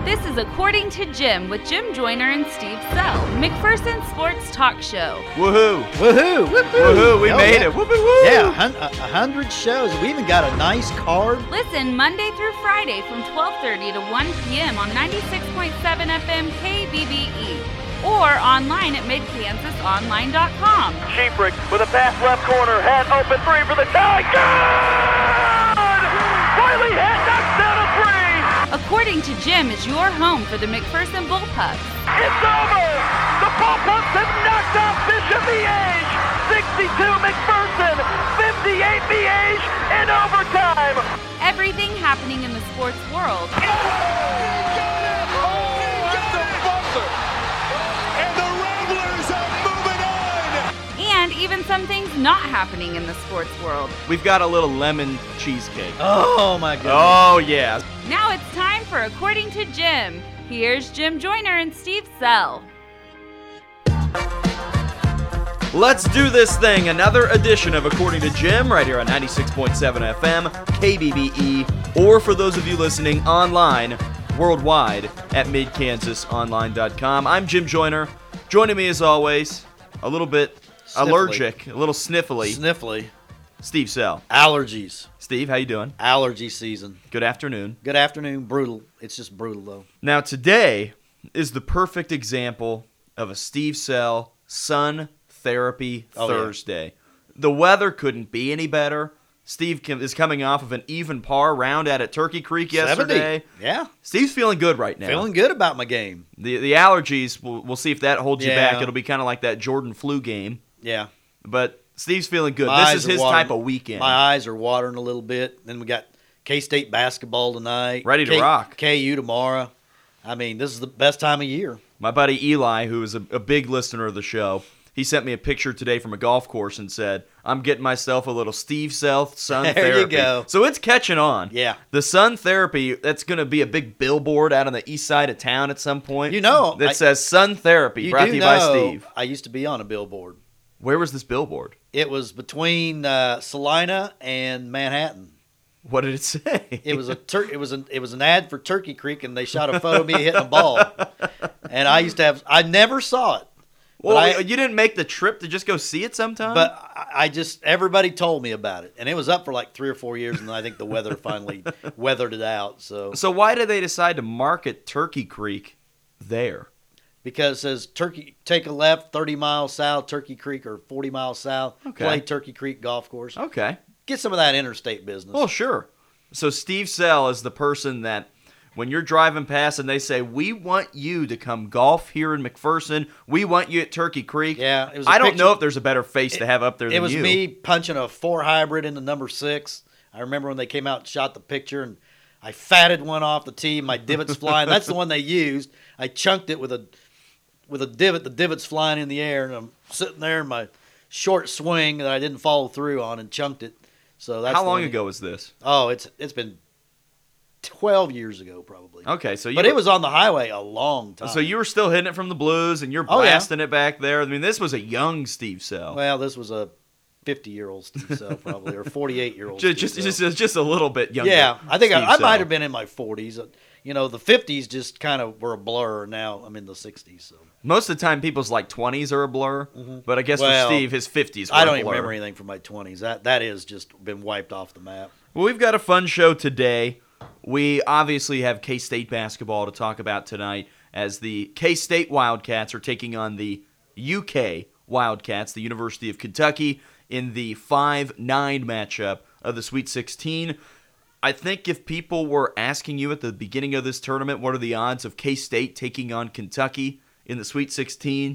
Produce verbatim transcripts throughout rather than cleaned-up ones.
This is According to Jim with Jim Joyner and Steve Sell, McPherson Sports Talk Show. Woohoo! Woohoo! Whoop, Woohoo! We oh, made yeah. it! Whoop, woo! Yeah, a, hun- a hundred shows. We even got a nice card. Listen Monday through Friday from twelve thirty to one p.m. on ninety-six point seven F M K B B E or online at mid kansas online dot com. Sheeprick with a pass left corner, head open three for the tie. Good! Wiley head knocks down a three. According to Jim is your home for the McPherson Bullpups. It's over! The Bullpups have knocked off Bishop Miege! sixty-two McPherson, fifty-eight Miege in overtime! Everything happening in the sports world. Oh, that's a buzzer! And the Ramblers are moving on! And even some things not happening in the sports world. We've got a little lemon cheesecake. Oh, my goodness. Oh, yeah. Now it's time for According to Jim. Here's Jim Joyner and Steve Sell. Let's do this thing. Another edition of According to Jim right here on ninety-six point seven F M, K B B E, or for those of you listening online, worldwide at mid kansas online dot com. I'm Jim Joyner. Joining me as always, a little bit Sniffly. allergic, a little sniffly, Sniffly. Steve Sell. Allergies. Steve, how you doing? Allergy season. Good afternoon. Good afternoon. Brutal. It's just brutal, though. Now, today is the perfect example of a Steve Sell Sun Therapy Oh, yeah. Thursday. The weather couldn't be any better. Steve com- is coming off of an even par round out at Turkey Creek yesterday. seventy. Yeah. Steve's feeling good right now. Feeling good about my game. The the allergies, we'll, we'll see if that holds you Yeah. back. It'll be kind of like that Jordan flu game. Yeah. But Steve's feeling good. My this eyes is are his watering. type of weekend. My eyes are watering a little bit. Then we got K-State basketball tonight. Ready to K- rock. K U tomorrow. I mean, this is the best time of year. My buddy Eli, who is a, a big listener of the show, he sent me a picture today from a golf course and said, I'm getting myself a little Steve South Sun There Therapy. you go. So it's catching on. Yeah. The Sun Therapy, that's going to be a big billboard out on the east side of town at some point. You know, That I- says Sun Therapy, You brought do to you know, by Steve. I used to be on a billboard. Where was this billboard? It was between uh, Salina and Manhattan. What did it say? It was a tur- it was an it was an ad for Turkey Creek, and they shot a photo of me hitting a ball. And I used to have I never saw it, Well, I- you didn't make the trip to just go see it sometime? but I, I just everybody told me about it, and it was up for like three or four years, and then I think the weather finally weathered it out. So So why did they decide to market Turkey Creek there? because it says Turkey take a left thirty miles south Turkey Creek or forty miles south, Okay. play Turkey Creek golf course, Okay. get some of that interstate business. Well, sure. So Steve Sell is the person that when you're driving past and they say, we want you to come golf here in McPherson, we want you at Turkey Creek. Yeah, it was a I don't picture- know if there's a better face to have up there than It was you. me punching a four hybrid into number six. I remember when they came out and shot the picture, and I fatted one off the tee. My divot's flying. That's the one they used. I chunked it with a with a divot. The divot's flying in the air, and I'm sitting there in my short swing that I didn't follow through on and chunked it. So that's How the long one- ago was this? Oh, it's it's been twelve years ago probably. Okay, so you But were, it was on the highway a long time. so you were still hitting it from the blues and you're Oh, yeah. blasting it back there. I mean, this was a young Steve Sell. Well, this was a fifty-year-old Steve Sell probably, or forty-eight-year-old just, Steve just, Sell. just, just a little bit younger. Yeah, I think Steve I, I Sell. might have been in my forties. You know, the fifties just kind of were a blur. Now I'm in the sixties. So Most of the time, people's like twenties are a blur, but I guess Well, for Steve, his fifties were I a don't even blur. remember anything from my twenties. That that is just been wiped off the map. Well, we've got a fun show today. We obviously have K-State basketball to talk about tonight as the K-State Wildcats are taking on the U K Wildcats, the University of Kentucky, in the five nine matchup of the Sweet sixteen. I think if people were asking you at the beginning of this tournament, what are the odds of K-State taking on Kentucky in the Sweet sixteen,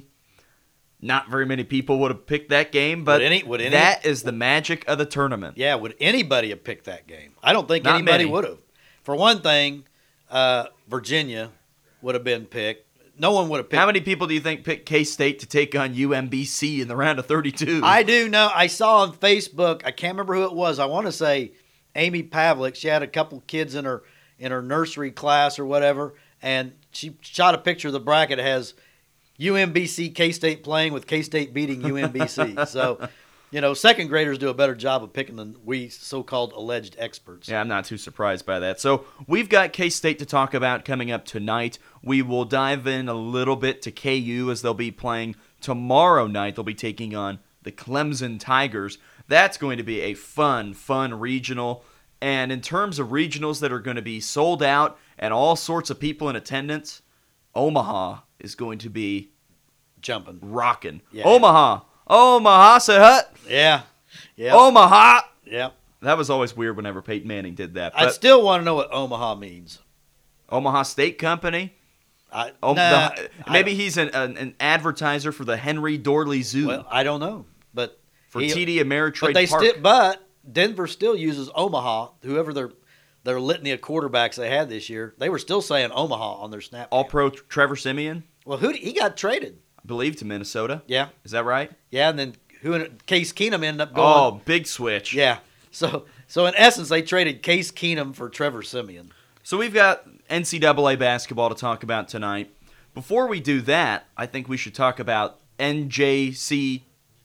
not very many people would have picked that game, but Would any- would any- that is the magic of the tournament. Yeah, would anybody have picked that game? I don't think Not anybody many. would have. For one thing, uh, Virginia would have been picked. No one would have picked. How many people do you think picked K-State to take on U M B C in the round of thirty-two? I do know. I saw on Facebook. I can't remember who it was. I want to say Amy Pavlik. She had a couple kids in her in her nursery class or whatever, and she shot a picture of the bracket. It has U M B C K-State playing with K-State beating U M B C. So You know, second graders do a better job of picking than we so-called alleged experts. Yeah, I'm not too surprised by that. So we've got K-State to talk about coming up tonight. We will dive in a little bit to K U as they'll be playing tomorrow night. They'll be taking on the Clemson Tigers. That's going to be a fun, fun regional. And in terms of regionals that are going to be sold out and all sorts of people in attendance, Omaha is going to be Jumping. rocking. Yeah. Omaha. Omaha, say hut. Yeah. Yeah. Omaha. Yeah. That was always weird whenever Peyton Manning did that. I But still want to know what Omaha means. Omaha Steak Company. I, Oh, nah, the, I maybe don't- he's an, an, an advertiser for the Henry Dorley Zoo Well, I don't know, but for he- T D Ameritrade But they Park. still, but Denver still uses Omaha. Whoever their their litany of quarterbacks they had this year, they were still saying Omaha on their snap. All cam. Pro Trevor Simeon, Well, who he got traded? I believe, to Minnesota. Yeah, Is that right? yeah, and then who? in- Case Keenum ended up going. Oh, big switch. Yeah. So so in essence, they traded Case Keenum for Trevor Simeon. So we've got N C double A basketball to talk about tonight. Before we do that, I think we should talk about N J C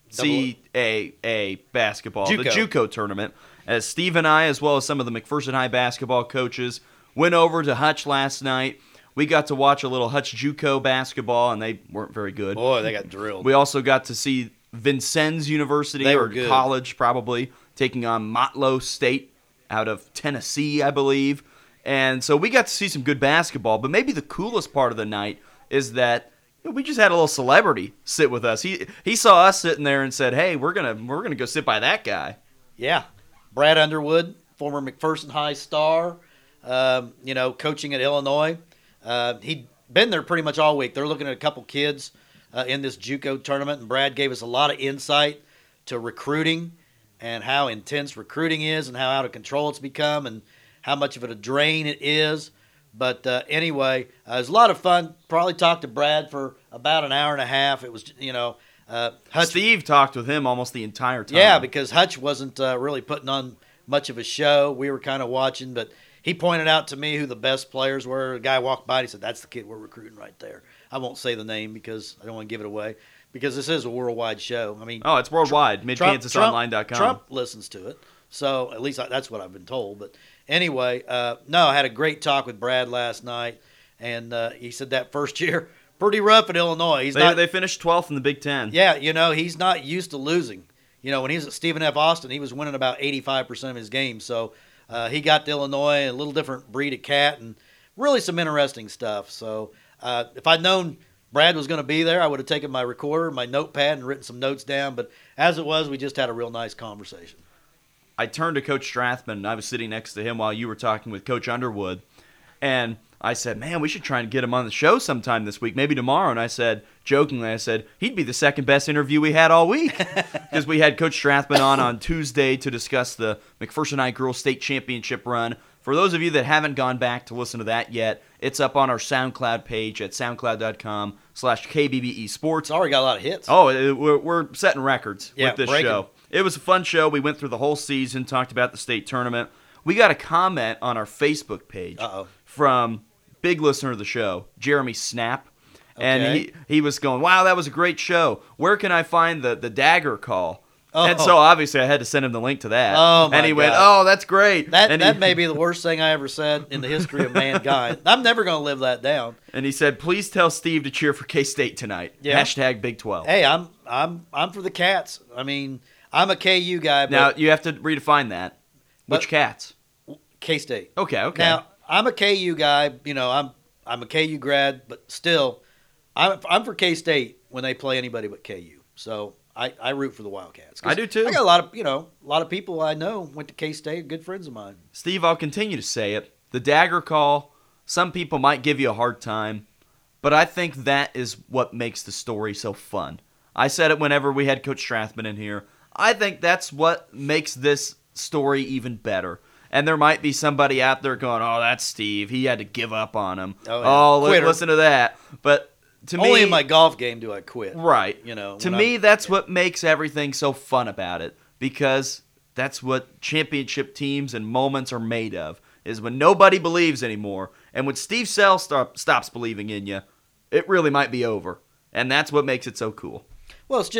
C A A basketball, the JUCO. JUCO tournament. As Steve and I, as well as some of the McPherson High basketball coaches, went over to Hutch last night. We got to watch a little Hutch JUCO basketball, and they weren't very good. Boy, they got drilled. We also got to see Vincennes University, They or were good. college probably, taking on Motlow State out of Tennessee, I believe. And so we got to see some good basketball. But maybe the coolest part of the night is that you know, we just had a little celebrity sit with us. He he saw us sitting there and said, "Hey, we're gonna we're gonna go sit by that guy." Yeah. Brad Underwood, former McPherson High star, um, you know, coaching at Illinois. Uh, he'd been there pretty much all week. They're looking at a couple kids uh, in this JUCO tournament, and Brad gave us a lot of insight to recruiting and how intense recruiting is and how out of control it's become and how much of it a drain it is. But uh, anyway, uh, it was a lot of fun. Probably talked to Brad for about an hour and a half. It was, you know, uh, Hutch Steve talked with him almost the entire time. yeah, because Hutch wasn't uh, really putting on much of a show. We were kind of watching, but he pointed out to me who the best players were. A guy walked by and he said, "That's the kid we're recruiting right there." I won't say the name because I don't want to give it away because this is a worldwide show. I mean, Oh, it's worldwide. mid Trump- kansas online dot com. Trump listens to it, so at least I, that's what I've been told. But anyway, uh, no, I had a great talk with Brad last night, and uh, he said that first year pretty rough at Illinois. He's They, not, they finished twelfth in the Big Ten. yeah, you know, he's not used to losing. You know, when he was at Stephen F. Austin, he was winning about eighty-five percent of his games. So uh, he got to Illinois, a little different breed of cat, and really some interesting stuff. So uh, if I'd known Brad was going to be there, I would have taken my recorder, my notepad, and written some notes down. But as it was, we just had a real nice conversation. I turned to Coach Strathman, and I was sitting next to him while you were talking with Coach Underwood. And I said, man, we should try and get him on the show sometime this week, maybe tomorrow. And I said, jokingly, I said, he'd be the second best interview we had all week. Because we had Coach Strathman on on Tuesday to discuss the McPherson High Girls State Championship run. For those of you that haven't gone back to listen to that yet, it's up on our SoundCloud page at soundcloud.com slash KBBE Sports. It's already got a lot of hits. Oh, it- we're, we're setting records Yeah, with this breaking. show. It was a fun show. We went through the whole season, talked about the state tournament. We got a comment on our Facebook page Uh-oh. from big listener of the show, Jeremy Snap. And Okay. he, he was going, wow, that was a great show. Where can I find the, the dagger call? Oh. And so obviously I had to send him the link to that. Oh, my and he went, God. oh, that's great. That and that he, may be the worst thing I ever said in the history of mankind. I'm never going to live that down. And he said, please tell Steve to cheer for K-State tonight. Yeah. Hashtag Big twelve. Hey, I'm I'm I'm for the Cats. I mean, I'm a K U guy, but Now, you have to redefine that. Which But- cats? K-State. Okay, okay. Now, I'm a K U guy. You know, I'm I'm a K U grad, but still, I'm I'm for K-State when they play anybody but K U. So I, I root for the Wildcats. 'Cause I do too. I got a lot of you know a lot of people I know went to K-State, good friends of mine. Steve, I'll continue to say it. The dagger call, some people might give you a hard time, but I think that is what makes the story so fun. I said it whenever we had Coach Strathman in here. I think that's what makes this story even better. And there might be somebody out there going, oh, that's Steve. He had to give up on him. Oh, Oh, yeah. li- Quitter. listen to that. But to Only me, in my golf game do I quit. right. You know, to when me, I'm- that's what makes everything so fun about it, because that's what championship teams and moments are made of, is when nobody believes anymore. And when Steve Sell stop, stops believing in you, it really might be over. And that's what makes it so cool. Well, it's just that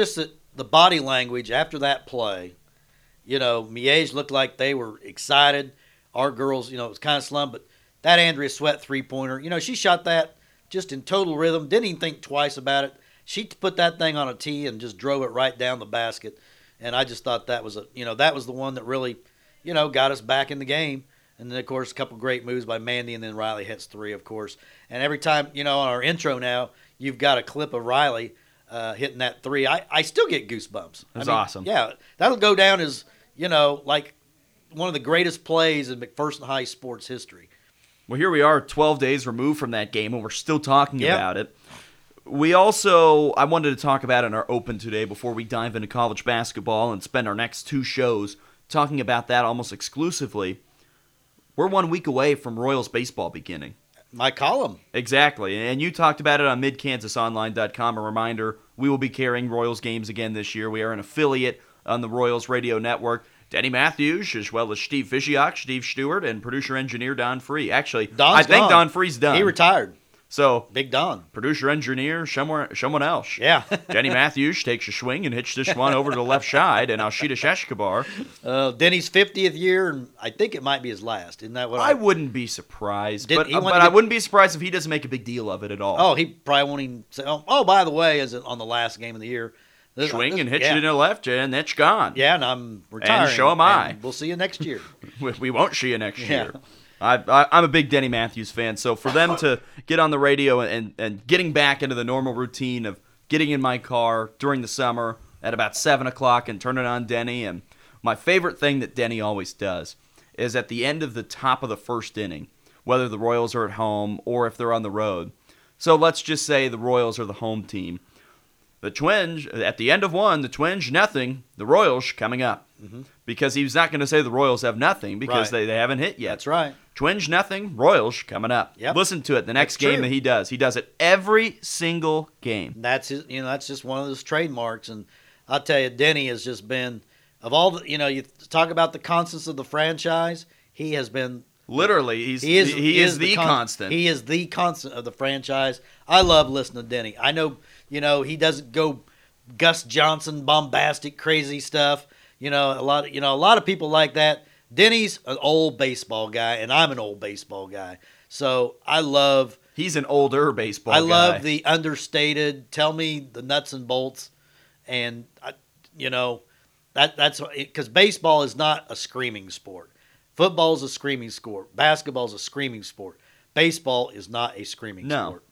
the body language after that play, you know, Miege looked like they were excited. Our girls, you know, it was kind of slummed, but that Andrea Sweat three-pointer, you know, she shot that just in total rhythm, didn't even think twice about it. She put that thing on a tee and just drove it right down the basket. And I just thought that was a, you know, that was the one that really, you know, got us back in the game. And then, of course, a couple great moves by Mandy, and then Riley hits three, of course. And every time, you know, on our intro now, you've got a clip of Riley uh, hitting that three. I, I still get goosebumps. That's I mean, awesome. Yeah, that'll go down as, you know, like one of the greatest plays in McPherson High sports history. Well, here we are twelve days removed from that game, and we're still talking Yep. about it. We also, I wanted to talk about in our open today before we dive into college basketball and spend our next two shows talking about that almost exclusively. We're one week away from Royals baseball beginning. My column. Exactly, and you talked about it on mid kansas online dot com. A reminder, we will be carrying Royals games again this year. We are an affiliate on the Royals radio network. Denny Matthews, as well as Steve Fishiak, Steve Stewart, and producer-engineer Don Free. Actually, Don's I think gone. Don Free's done. He retired. So, Big Don. producer-engineer, somewhere, someone else. Yeah. Denny Matthews takes a swing and hits this one over to the left side, and Alshida Sheshkabar. Uh, Denny's fiftieth year, and I think it might be his last. Isn't that what I... I wouldn't be surprised, Did but, he uh, want but to I get- wouldn't be surprised if he doesn't make a big deal of it at all. Oh, he probably won't even say, oh, oh by the way, is it on the last game of the year? This- swing this- and hit yeah. you in the left, and it's gone. Yeah, and I'm retiring. so am I. and We'll see you next year. We- We won't see you next Yeah. year. I, I, I'm a big Denny Matthews fan, so for them to get on the radio and, and getting back into the normal routine of getting in my car during the summer at about seven o'clock and turning on Denny, and my favorite thing that Denny always does is at the end of the top of the first inning, whether the Royals are at home or if they're on the road. So let's just say the Royals are the home team. The Twins, at the end of one, the Twins nothing, the Royals coming up. Mm-hmm. Because he's not going to say the Royals have nothing because Right. they, they haven't hit yet. That's right. Twins nothing, Royals coming up. Yep. Listen to it. The next That's game true. that he does, he does it every single game. That's his, you know, that's just one of those trademarks. And I'll tell you, Denny has just been, of all the, you know, you talk about the constants of the franchise, he has been Literally, he's He is, he, is, the con- constant. He is the constant of the franchise. I love listening to Denny. I know, you know, he doesn't go Gus Johnson bombastic crazy stuff. You know, a lot of, you know, a lot of people like that. Denny's an old baseball guy, and I'm an old baseball guy. So I love he's an older baseball I guy. love the understated. Tell me the nuts and bolts, and I, you know that that's because baseball is not a screaming sport. Football is a screaming sport. Basketball is a screaming sport. Baseball is not a screaming No. sport.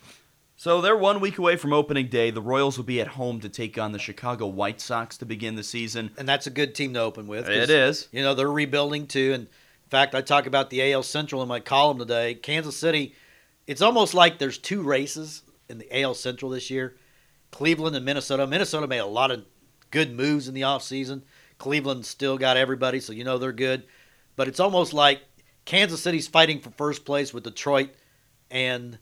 So they're one week away from opening day. The Royals will be at home to take on the Chicago White Sox to begin the season. And that's a good team to open with. 'cause, It is. You know, they're rebuilding too. And in fact, I talk about the A L Central in my column today. Kansas City, it's almost like there's two races in the A L Central this year. Cleveland and Minnesota. Minnesota made a lot of good moves in the offseason. Cleveland still got everybody, so you know they're good. But it's almost like Kansas City's fighting for first place with Detroit and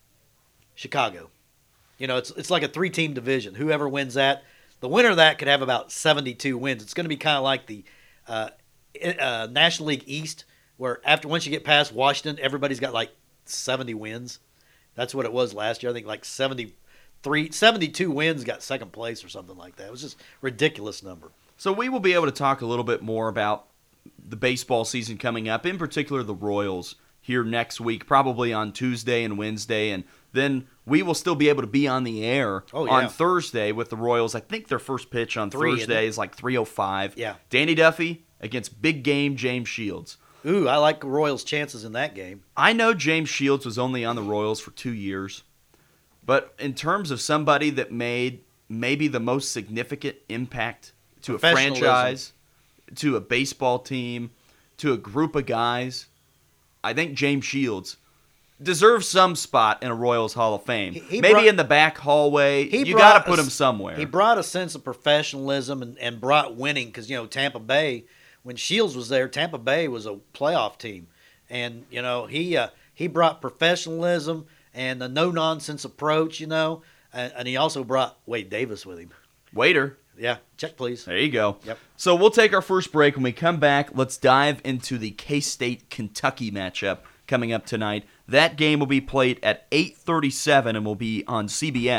Chicago. You know, it's it's like a three-team division. Whoever wins that, the winner of that could have about seventy-two wins. It's going to be kind of like the uh, uh, National League East, where after once you get past Washington, everybody's got like seventy wins. That's what it was last year. I think like seventy-three, seventy-two wins got second place or something like that. It was just a ridiculous number. So we will be able to talk a little bit more about the baseball season coming up, in particular the Royals, here next week, probably on Tuesday and Wednesday, and then we will still be able to be on the air Oh, yeah. on Thursday with the Royals. I think their first pitch on Three, isn't Thursday it? is like three oh five. Yeah. Danny Duffy against big game James Shields. Ooh, I like the Royals' chances in that game. I know James Shields was only on the Royals for two years, but in terms of somebody that made maybe the most significant impact to a Professionalism. franchise, to a baseball team, to a group of guys, I think James Shields deserves some spot in a Royals Hall of Fame. He- he maybe brought- in the back hallway. He You brought got to put a- him somewhere. He brought a sense of professionalism and, and brought winning because, you know, Tampa Bay, when Shields was there, Tampa Bay was a playoff team. And, you know, he uh, he brought professionalism and a no-nonsense approach, you know, and, and he also brought Wade Davis with him. Waiter. Yeah, check, please. There you go. Yep. So we'll take our first break. When we come back, let's dive into the K-State-Kentucky matchup coming up tonight. That game will be played at eight thirty-seven and will be on C B S,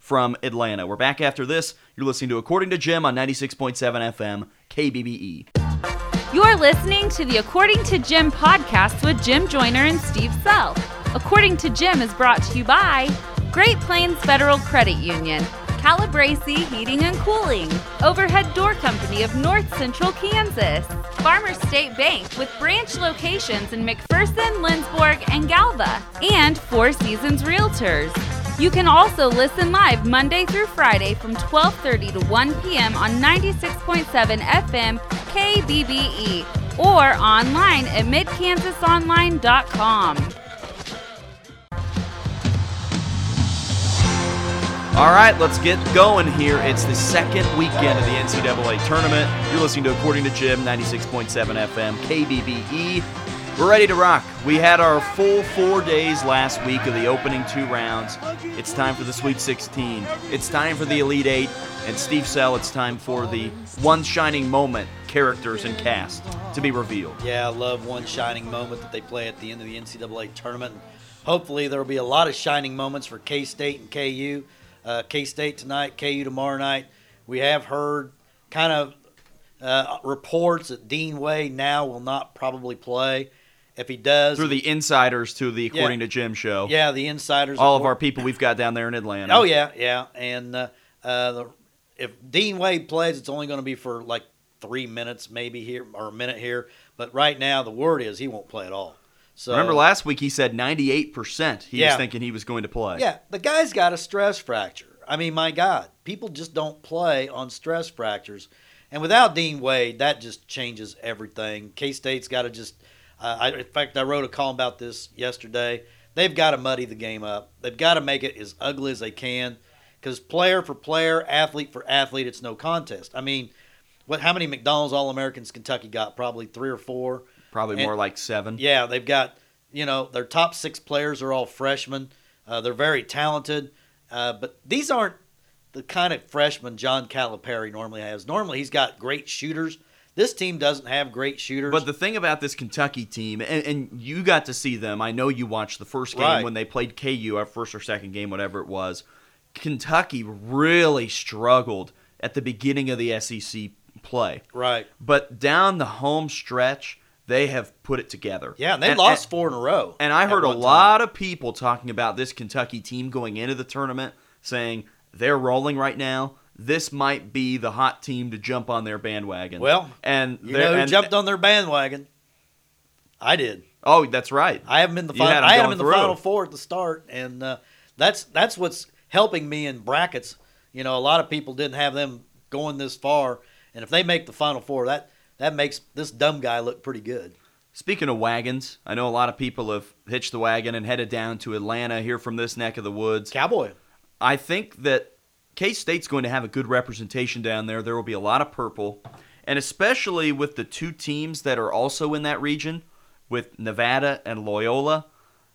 from Atlanta. We're back after this. You're listening to According to Jim on ninety-six point seven F M, K B B E. You're listening to the According to Jim podcast with Jim Joyner and Steve Self. According to Jim is brought to you by Great Plains Federal Credit Union, Calabrese Heating and Cooling, Overhead Door Company of North Central Kansas, Farmers State Bank with branch locations in McPherson, Lindsborg, and Galva, and Four Seasons Realtors. You can also listen live Monday through Friday from twelve thirty to one p.m. on ninety-six point seven F M K B B E or online at mid kansas online dot com. All right, let's get going here. It's the second weekend of the N C double A tournament. You're listening to According to Jim, ninety-six point seven F M, K B B E. We're ready to rock. We had our full four days last week of the opening two rounds. It's time for the Sweet sixteen. It's time for the Elite Eight. And Steve Sell, it's time for the One Shining Moment characters and cast to be revealed. Yeah, I love one shining moment that they play at the end of the N C double A tournament. Hopefully there will be a lot of shining moments for K-State and K U. Uh, K-State tonight, K U tomorrow night. We have heard kind of uh, reports that Dean Wade now will not probably play. If he does, Through the insiders to the According Yeah. to Jim show. yeah, the insiders. All of report- our people we've got down there in Atlanta. Oh yeah, yeah, and uh, uh, the, if Dean Wade plays, it's only going to be for like three minutes, maybe here or a minute here. But right now, the word is he won't play at all. So Remember last week he said ninety-eight percent he was Yeah. thinking he was going to play. Yeah, the guy's got a stress fracture. I mean, my God, people just don't play on stress fractures. And without Dean Wade, that just changes everything. K-State's got to just uh, – I, in fact, I wrote a column about this yesterday. They've got to muddy the game up. They've got to make it as ugly as they can because player for player, athlete for athlete, it's no contest. I mean, what? How many McDonald's All-Americans Kentucky got? Probably three or four. Probably And- more like seven. Yeah, they've got, you know, their top six players are all freshmen. Uh, they're very talented. Uh, but these aren't the kind of freshmen John Calipari normally has. Normally he's got great shooters. This team doesn't have great shooters. But the thing about this Kentucky team, and, and you got to see them. I know you watched the first game Right. when they played K U, our first or second game, whatever it was. Kentucky really struggled at the beginning of the S E C play. right. But down the home stretch, they have put it together. Yeah, and they and, lost and, four in a row. And I at heard a one time. lot of people talking about this Kentucky team going into the tournament, saying they're rolling right now. This might be the hot team to jump on their bandwagon. Well, and You they're- know who and- jumped on their bandwagon? I did. Oh, that's right. I have them in the You final. had 'em I had going them in the through. final four at the start, and uh, that's that's what's helping me in brackets. You know, a lot of people didn't have them going this far, and if they make the final four, that that makes this dumb guy look pretty good. Speaking of wagons, I know a lot of people have hitched the wagon and headed down to Atlanta here from this neck of the woods. Cowboy. I think that K-State's going to have a good representation down there. There will be a lot of purple, and especially with the two teams that are also in that region, with Nevada and Loyola.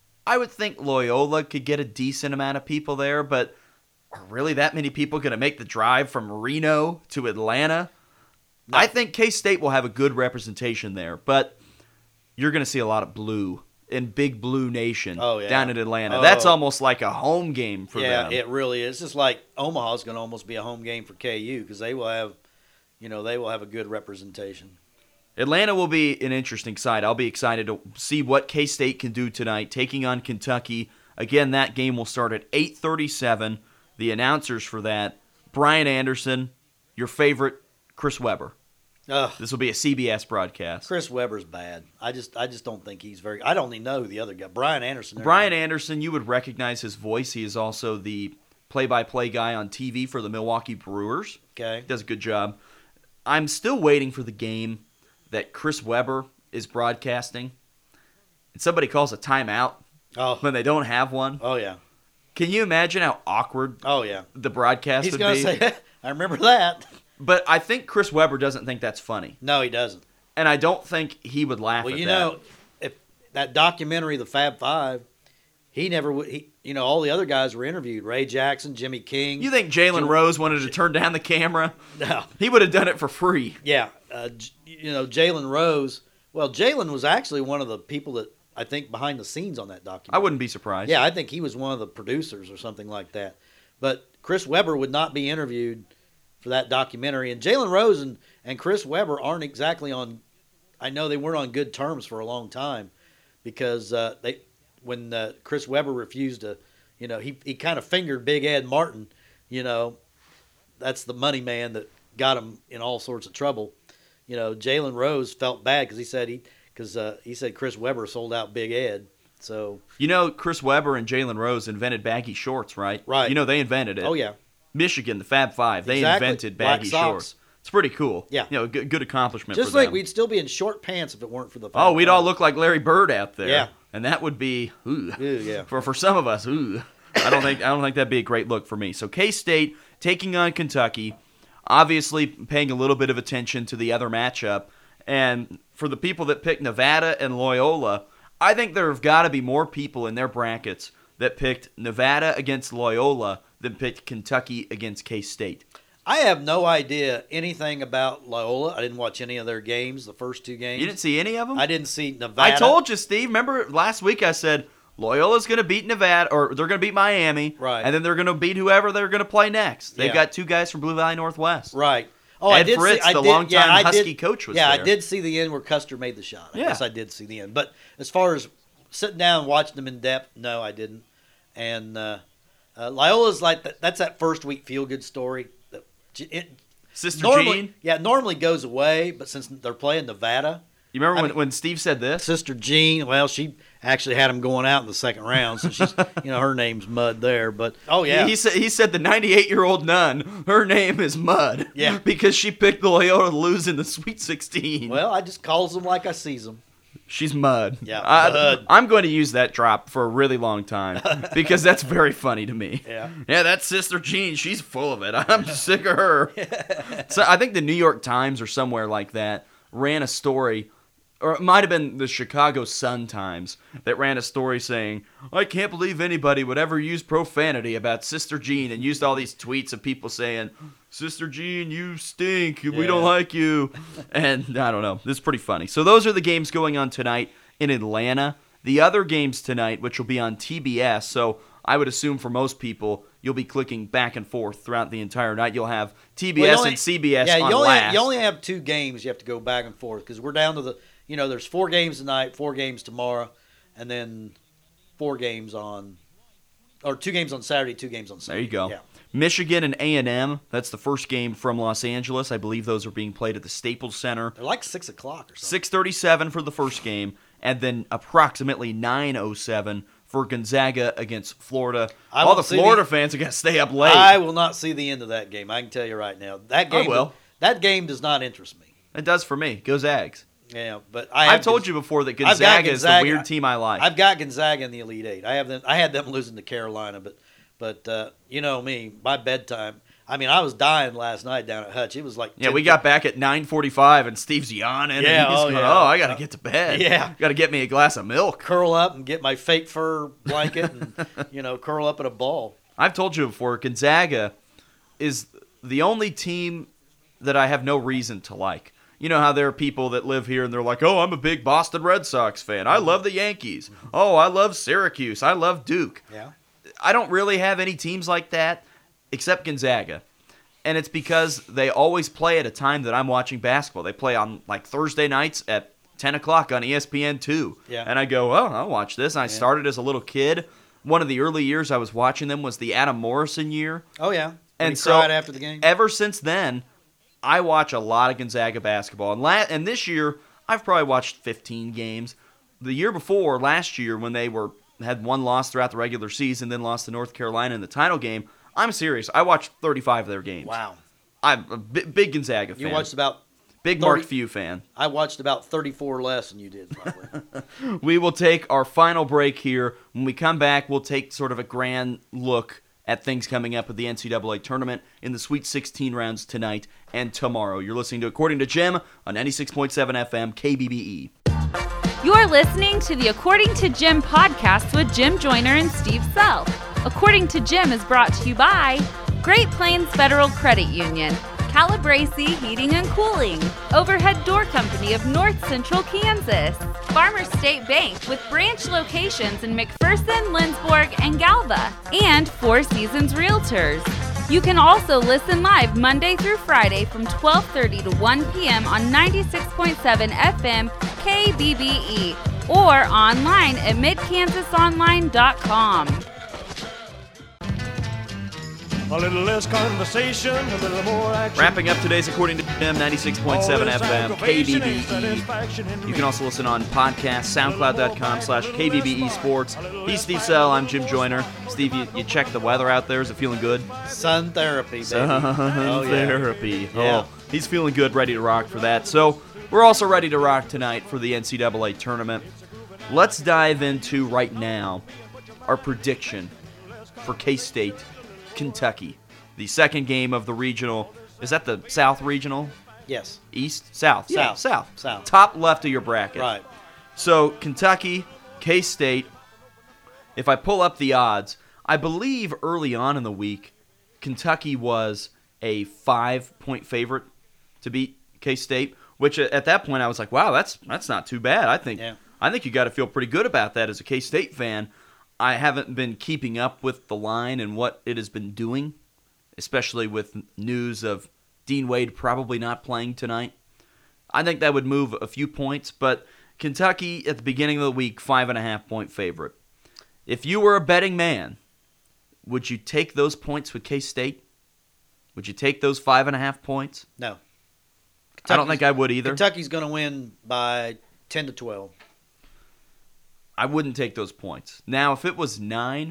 I would think Loyola could get a decent amount of people there, but are really that many people going to make the drive from Reno to Atlanta? No. I think K-State will have a good representation there, but you're going to see a lot of blue in Big Blue Nation Oh, yeah. down in Atlanta. Oh. That's almost like a home game for Yeah, them. it really is. It's just like Omaha's going to almost be a home game for K U because they will have, you know, they will have a good representation. Atlanta will be an interesting side. I'll be excited to see what K-State can do tonight, taking on Kentucky. Again, that game will start at eight thirty-seven. The announcers for that, Brian Anderson, your favorite, Chris Webber. Ugh. This will be a C B S broadcast. Chris Webber's bad. I just I just don't think he's very. I don't even know who the other guy. Brian Anderson. Brian Anderson, you would recognize his voice. He is also the play-by-play guy on T V for the Milwaukee Brewers. Okay. Does a good job. I'm still waiting for the game that Chris Webber is broadcasting, and somebody calls a timeout Oh. when they don't have one. Oh yeah. Can you imagine how awkward Oh yeah. the broadcast He's would gonna be? say, "I remember that." But I think Chris Webber doesn't think that's funny, No, he doesn't. and I don't think he would laugh Well, at you that. know, if that documentary, The Fab Five, he never would. He, you know, all the other guys were interviewed: Ray Jackson, Jimmy King. You think Jalen Jim- Rose wanted to turn down the camera? No. He would have done it for free. Yeah, uh, J- you know, Jalen Rose. Well, Jalen was actually one of the people that I think behind the scenes on that documentary. I wouldn't be surprised. Yeah, I think he was one of the producers or something like that. But Chris Webber would not be interviewed for that documentary. And Jalen Rose and, and Chris Webber aren't exactly on – I know they weren't on good terms for a long time because uh, they when uh, Chris Webber refused to – you know, he, he kind of fingered Big Ed Martin, you know. That's the money man that got him in all sorts of trouble. You know, Jalen Rose felt bad because he said he because uh, he said Chris Webber sold out Big Ed. So you know, Chris Webber and Jalen Rose invented baggy shorts, right? Right. You know, they invented it. Oh yeah. Michigan, the Fab Five, they Exactly. invented baggy Black socks. shorts. It's pretty cool. Yeah. You know, good, good accomplishment. Just for like them. we'd still be in short pants if it weren't for the. Oh, we'd all look like Larry Bird out there. Yeah. And that would be ooh. Ooh, yeah. For for some of us, ooh. I don't think I don't think that'd be a great look for me. So K-State taking on Kentucky. Obviously paying a little bit of attention to the other matchup. And for the people that picked Nevada and Loyola, I think there have got to be more people in their brackets that picked Nevada against Loyola than picked Kentucky against K-State. I have no idea anything about Loyola. I didn't watch any of their games, the first two games. You didn't see any of them? I didn't see Nevada. I told you, Steve. Remember last week I said Loyola's going to beat Nevada, or they're going to beat Miami, Right. and then they're going to beat whoever they're going to play next. They've Yeah. got two guys from Blue Valley Northwest. Right. Oh, I Ed did Fritz, see, I the did, longtime yeah, I Husky did, coach, was yeah, there. I did see the end where Custer made the shot. I Yeah. guess I did see the end. But as far as sitting down and watching them in depth, no, I didn't. And uh, uh, Loyola's like that, that's that first week feel good story. That it, Sister normally, Jean. yeah, it normally goes away, but since they're playing Nevada, You remember I when, mean- when Steve said this? Sister Jean, well, she actually had him going out in the second round, so she's, you know, her name's Mud there. But oh yeah, He, he said he said the ninety-eight-year-old nun, her name is Mud. Yeah. Because she picked the Loyola to lose in the Sweet sixteen. well, I just calls them like I sees them. She's Mud. Yeah, I, Mud. I'm going to use that drop for a really long time because that's very funny to me. Yeah. Yeah, that's Sister Jean. She's full of it. I'm sick of her. So I think the New York Times or somewhere like that ran a story, or it might have been the Chicago Sun-Times that ran a story saying, I can't believe anybody would ever use profanity about Sister Jean, and used all these tweets of people saying, Sister Jean, you stink. We Yeah. don't like you. And I don't know. This is pretty funny. So those are the games going on tonight in Atlanta. The other games tonight, which will be on T B S, so I would assume for most people, you'll be clicking back and forth throughout the entire night. You'll have T B S Well, you only- and C B S yeah, on you only, last. you only have two games you have to go back and forth because we're down to the, you know, there's four games tonight, four games tomorrow, and then four games on, or two games on Saturday, two games on Sunday. There you go. Yeah. Michigan and A and M, that's the first game from Los Angeles. I believe those are being played at the Staples Center. They're like six o'clock or something. six thirty-seven for the first game, and then approximately nine oh seven for Gonzaga against Florida. I All won't the see Florida the- fans are going to stay up late. I will not see the end of that game. I can tell you right now. That game, will. that game does not interest me. It does for me. Go Zags. Yeah, but I have I've told Gonz- you before that I've got Gonzaga is the Gonzaga. weird team I like. I've got Gonzaga in the Elite Eight. I have them. I had them losing to Carolina, but but uh, you know me, my bedtime. I mean, I was dying last night down at Hutch. It was like Yeah, we got back at nine forty-five, and Steve's yawning. Yeah, and he's oh, going, yeah. oh, I got to get to bed. Yeah. Got to get me a glass of milk. curl up and get my fake fur blanket and you know curl up in a ball. I've told you before, Gonzaga is the only team that I have no reason to like. You know how there are people that live here and they're like, oh, I'm a big Boston Red Sox fan. I love the Yankees. Oh, I love Syracuse. I love Duke. Yeah. I don't really have any teams like that except Gonzaga. And it's because they always play at a time that I'm watching basketball. They play on like Thursday nights at ten o'clock on E S P N two. Yeah. And I go, oh, I'll watch this. And I started as a little kid. One of the early years I was watching them was the Adam Morrison year. Oh yeah. When And he so cried after the game. Ever since then, I watch a lot of Gonzaga basketball. And, la- and this year, I've probably watched fifteen games. The year before, last year, when they were had one loss throughout the regular season, then lost to North Carolina in the title game, I'm serious. I watched thirty-five of their games. Wow. I'm a bi- big Gonzaga fan. You watched about. big thirty Mark Few fan. I watched about thirty-four less than you did. Probably. We will take our final break here. When we come back, we'll take sort of a grand look at things coming up at the N C double A tournament in the Sweet sixteen rounds tonight and tomorrow. You're listening to According to Jim on ninety-six point seven F M K B B E. You're listening to the According to Jim podcast with Jim Joyner and Steve Self. According to Jim is brought to you by Great Plains Federal Credit Union, Calabrese Heating and Cooling, Overhead Door Company of North Central Kansas, Farmers State Bank with branch locations in McPherson, Lindsborg, and Galveston. Nova and Four Seasons Realtors. You can also listen live Monday through Friday from twelve thirty to one p.m. on ninety-six point seven F M K B B E or online at mid kansas online dot com. A little less conversation, a little more action. Wrapping up today's According to Jim, ninety-six point seven F M, K B B E. You can also listen on podcast, soundcloud.com slash K B B E Sports. He's Steve Sell, I'm Jim Joyner. Steve, you, you checked the weather out there. Is it feeling good? Sun therapy, baby. Sun oh, yeah. therapy. Yeah. Oh, he's feeling good, ready to rock for that. So we're also ready to rock tonight for the N C double A tournament. Let's dive into right now our prediction for K-State, Kentucky. The second game of the regional. Is that the South Regional? Yes. East? South. Yeah, South. South. South. Top left of your bracket. Right. So, Kentucky, K-State. If I pull up the odds, I believe early on in the week, Kentucky was a five-point favorite to beat K-State, which at that point I was like, wow, that's that's not too bad. I think Yeah. I think you got to feel pretty good about that as a K-State fan. I haven't been keeping up with the line and what it has been doing, especially with news of Dean Wade probably not playing tonight. I think that would move a few points, but Kentucky at the beginning of the week, five and a half point favorite. If you were a betting man, would you take those points with K-State? Would you take those five and a half points? No. I don't think I would either. Kentucky's going to win by ten to twelve. I wouldn't take those points. Now, if it was nine,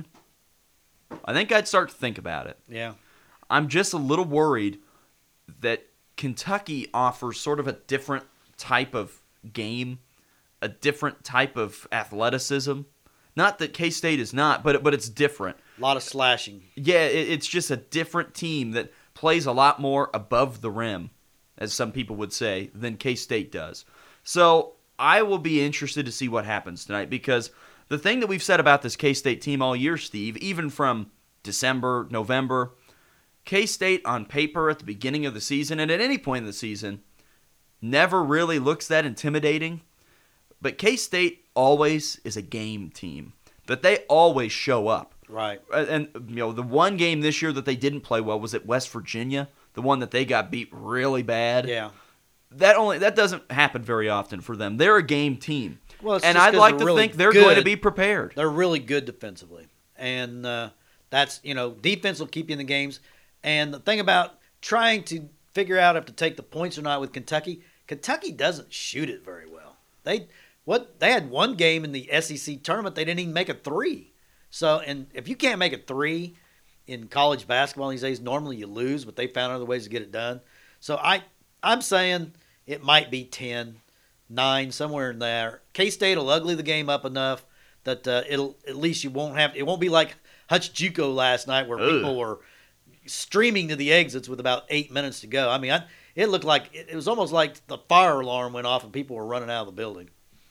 I think I'd start to think about it. Yeah. I'm just a little worried that Kentucky offers sort of a different type of game, a different type of athleticism. Not that K-State is not, but but it's different. A lot of slashing. Yeah, it, it's just a different team that plays a lot more above the rim, as some people would say, than K-State does. So I will be interested to see what happens tonight, because the thing that we've said about this K-State team all year, Steve, even from December, November, K-State on paper at the beginning of the season and at any point in the season never really looks that intimidating. But K-State always is a game team, that they always show up. Right. And, you know, the one game this year that they didn't play well was at West Virginia, the one that they got beat really bad. Yeah. That only that doesn't happen very often for them. They're a game team. Well, it's and just I'd 'cause like they're to really think they're good. going to be prepared. They're really good defensively. And uh, that's, you know, defense will keep you in the games. And the thing about trying to figure out if to take the points or not with Kentucky, Kentucky doesn't shoot it very well. They what they had one game in the S E C tournament, they didn't even make a three. So, and if you can't make a three in college basketball these days, normally you lose, but they found other ways to get it done. So I, I'm saying it might be ten, nine, somewhere in there. K-State will ugly the game up enough that uh, it'll at least you won't have it won't be like Hutch JUCO last night where Ugh. people were streaming to the exits with about eight minutes to go. I mean, I, it looked like it, it was almost like the fire alarm went off and people were running out of the building.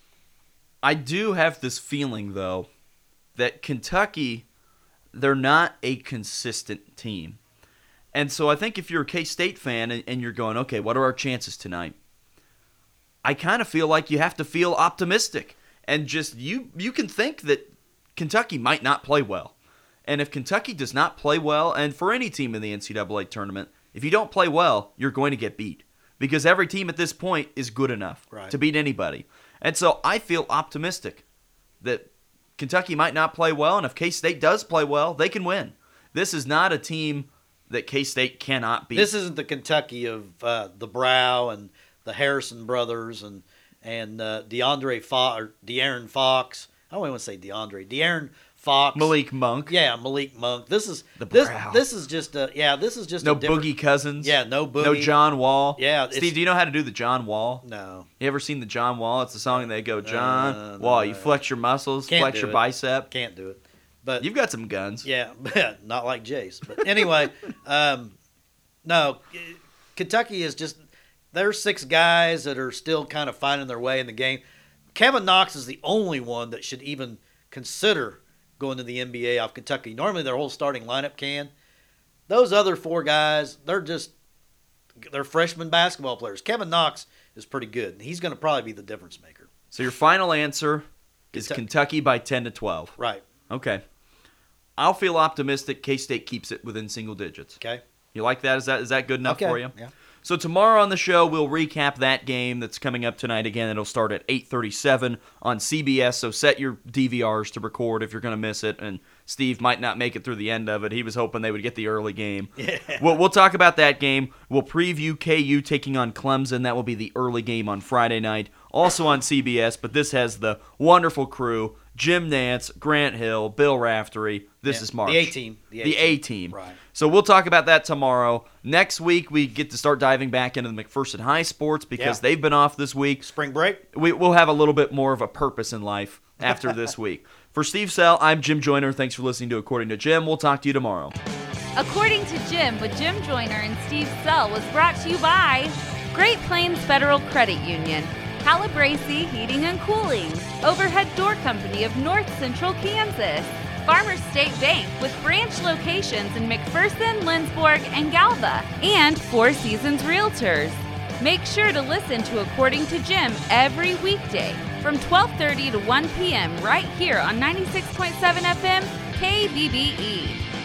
I do have this feeling, though, that Kentucky, they're not a consistent team. And so I think if you're a K-State fan and, and you're going, okay, what are our chances tonight? I kind of feel like you have to feel optimistic. And just you you can think that Kentucky might not play well. And if Kentucky does not play well, and for any team in the N C double A tournament, if you don't play well, you're going to get beat. Because every team at this point is good enough Right. to beat anybody. And so I feel optimistic that Kentucky might not play well, and if K-State does play well, they can win. This is not a team that K-State cannot beat. This isn't the Kentucky of uh, the Brow and the Harrison brothers and and uh, DeAndre Fo- or De'Aaron Fox. I don't even want to say DeAndre. De'Aaron Fox. Malik Monk. Yeah, Malik Monk. This is The this Brow. this is just a yeah. This is just No a different, Boogie Cousins. Yeah, no Boogie. No John Wall. Yeah, it's- Steve, do you know how to do the John Wall? No, You ever seen the John Wall? It's the song and they go, John Uh, Wall. no. You flex your muscles, Can't flex do your it. bicep. can't do it. But You've got some guns. yeah, not like Jace. But anyway, um, no, Kentucky is just there's six guys that are still kind of finding their way in the game. Kevin Knox is the only one that should even consider going to the N B A off Kentucky. Normally their whole starting lineup can. Those other four guys, they're just they're freshman basketball players. Kevin Knox is pretty good. He's going to probably be the difference maker. So your final answer is Kentucky. Kentucky by ten to twelve. Right. Okay. I'll feel optimistic K-State keeps it within single digits. Okay. You like that? Is that is that good enough Okay. for you? Yeah. So tomorrow on the show, we'll recap that game that's coming up tonight. Again, it'll start at eight thirty-seven on C B S, so set your D V Rs to record if you're going to miss it. And Steve might not make it through the end of it. He was hoping they would get the early game. Yeah. We'll, we'll talk about that game. We'll preview K U taking on Clemson. That will be the early game on Friday night, also on C B S, but this has the wonderful crew, Jim Nance, Grant Hill, Bill Raftery. This Yeah, is March. the A-team. The The A-team. A-team. Right. So we'll talk about that tomorrow. Next week, we get to start diving back into the McPherson High sports because Yeah. they've been off this week. Spring break. We, we'll have a little bit more of a purpose in life after this week. For Steve Sell, I'm Jim Joyner. Thanks for listening to According to Jim. We'll talk to you tomorrow. According to Jim with Jim Joyner and Steve Sell was brought to you by Great Plains Federal Credit Union, Calabrese Heating and Cooling, Overhead Door Company of North Central Kansas, Farmers State Bank with branch locations in McPherson, Lindsborg, and Galva, and Four Seasons Realtors. Make sure to listen to According to Jim every weekday from twelve thirty to one p.m. right here on ninety-six point seven F M K B B E.